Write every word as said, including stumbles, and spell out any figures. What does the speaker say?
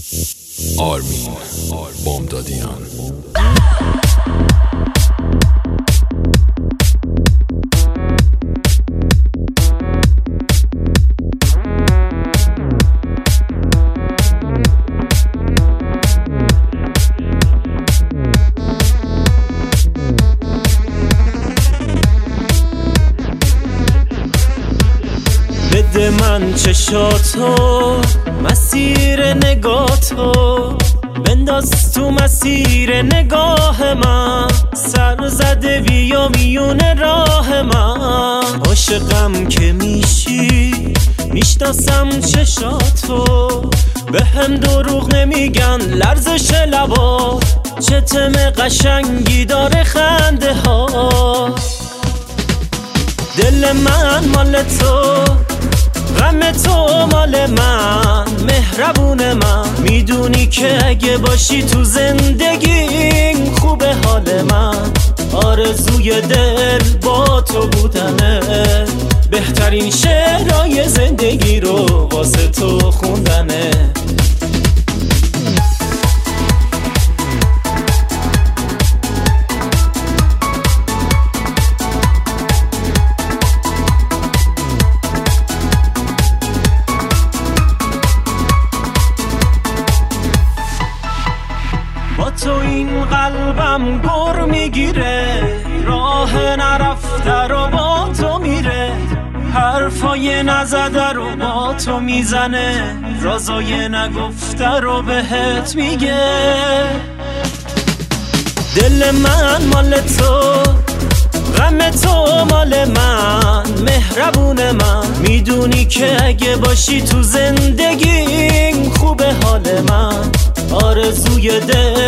آرمین بامدادیان. بده من چشاتو، مسیر نگاتو بنداز تو مسیر نگاه من، سر زده بیا میون راه من. عاشقم که میشی میشناسم چشاتو، به هم دروغ نمیگن لرزش لبا، چه تم قشنگی داره خنده ها. دل من مال تو، غم تو مال من، مهربون من. میدونی که اگه باشی تو زندگی خوبه حال من. آرزوی دل با تو بودنه، بهترین شعرهای زندگی رو واسه تو خوندنه. با تو این قلبم گر میگیره، راه نرفته رو با تو میره، حرفای نزده رو با تو میزنه، رازای نگفته رو بهت میگه. دل من مال تو، غم تو مال من، مهربون من. میدونی که اگه باشی تو زندگی خوبه حال من. آرزوی دل